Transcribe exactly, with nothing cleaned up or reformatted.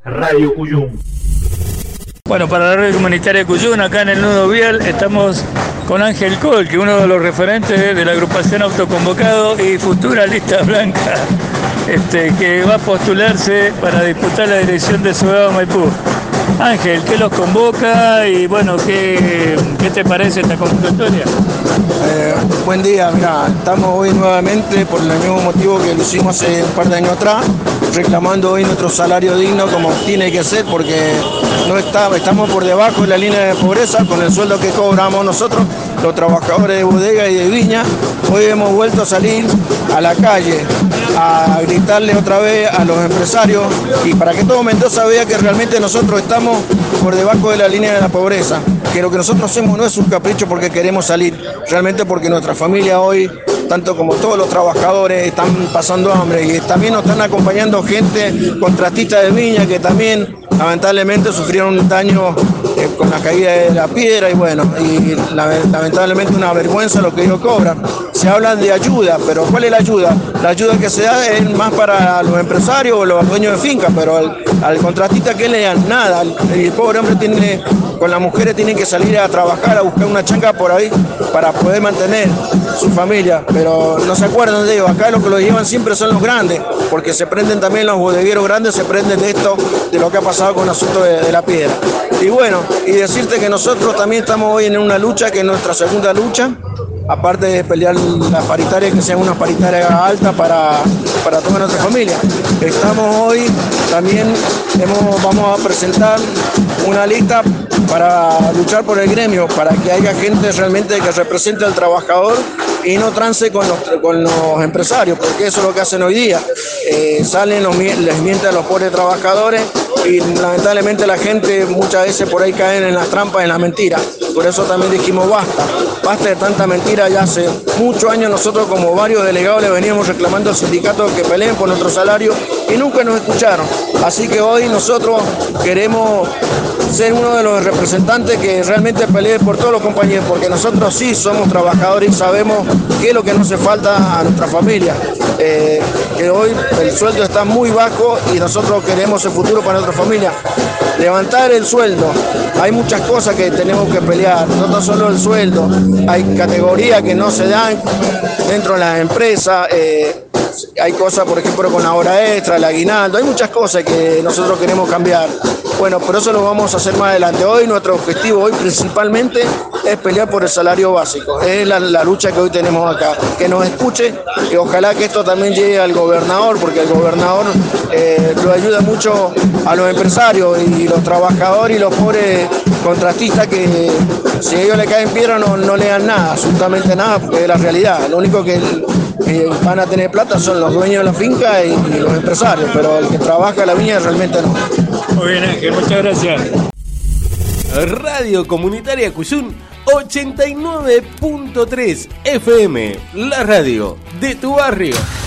Radio Cuyum. Bueno, para la red comunitaria Cuyum, acá en el Nudo Vial, estamos con Ángel Col, que es uno de los referentes de la agrupación Autoconvocado y futura lista blanca, este, que va a postularse para disputar la dirección de Ciudad Maipú. Ángel, ¿qué los convoca y bueno, qué, qué te parece esta convocatoria? Eh, buen día, mira, estamos hoy nuevamente por el mismo motivo que lo hicimos hace un par de años atrás, reclamando hoy nuestro salario digno como tiene que ser, porque no está, estamos por debajo de la línea de pobreza con el sueldo que cobramos nosotros, los trabajadores de bodega y de viña. Hoy hemos vuelto a salir a la calle a gritarle otra vez a los empresarios y para que todo Mendoza vea que realmente nosotros estamos por debajo de la línea de la pobreza, que lo que nosotros hacemos no es un capricho porque queremos salir, realmente porque nuestra familia hoy, tanto como todos los trabajadores, están pasando hambre y también nos están acompañando gente contratista de viña que también lamentablemente sufrieron un daño eh, con la caída de la piedra y bueno, y lamentablemente una vergüenza lo que ellos cobran. Se hablan de ayuda, pero ¿cuál es la ayuda? La ayuda que se da es más para los empresarios o los dueños de finca, pero al, al contratista que le dan nada, el, el pobre hombre tiene, con las mujeres tienen que salir a trabajar, a buscar una changa por ahí para poder mantener su familia, pero no se acuerdan de ellos. Acá lo que lo llevan siempre son los grandes, porque se prenden también los bodegueros grandes, se prenden de esto, de lo que ha pasado con el asunto de, de la piedra. Y bueno, y decirte que nosotros también estamos hoy en una lucha, que es nuestra segunda lucha, aparte de pelear las paritarias, que sean unas paritarias altas para, para toda nuestra familia. Estamos hoy, también hemos, vamos a presentar una lista para luchar por el gremio, para que haya gente realmente que represente al trabajador y no trance con los, con los empresarios, porque eso es lo que hacen hoy día. Eh, salen, los, les mienten a los pobres trabajadores y lamentablemente la gente muchas veces por ahí caen en las trampas, en las mentiras. Por eso también dijimos basta, basta de tanta mentira. Ya hace muchos años nosotros como varios delegados le veníamos reclamando al sindicato que peleen por nuestro salario y nunca nos escucharon. Así que hoy nosotros queremos ser uno de los representantes que realmente pelee por todos los compañeros, porque nosotros sí somos trabajadores y sabemos qué es lo que nos hace falta a nuestra familia. Eh, que hoy el sueldo está muy bajo y nosotros queremos el futuro para nuestra familia. Levantar el sueldo, hay muchas cosas que tenemos que pelear, no tan solo el sueldo, hay categorías que no se dan dentro de las empresas, eh, hay cosas, por ejemplo, con la hora extra, el aguinaldo, hay muchas cosas que nosotros queremos cambiar. Bueno, por eso lo vamos a hacer más adelante. Hoy nuestro objetivo, hoy principalmente, es pelear por el salario básico. Es la, la lucha que hoy tenemos acá. Que nos escuche, que ojalá que esto también llegue al gobernador, porque el gobernador eh, lo ayuda mucho a los empresarios y los trabajadores y los pobres contratistas que si a ellos le caen piedra no, no le dan nada, absolutamente nada, porque es la realidad. Lo único que, que van a tener plata son los dueños de la finca y, y los empresarios, pero el que trabaja la viña realmente no. Muy bien, Ángel, muchas gracias. Radio Comunitaria Cuyum ochenta y nueve punto tres F M, la radio de tu barrio.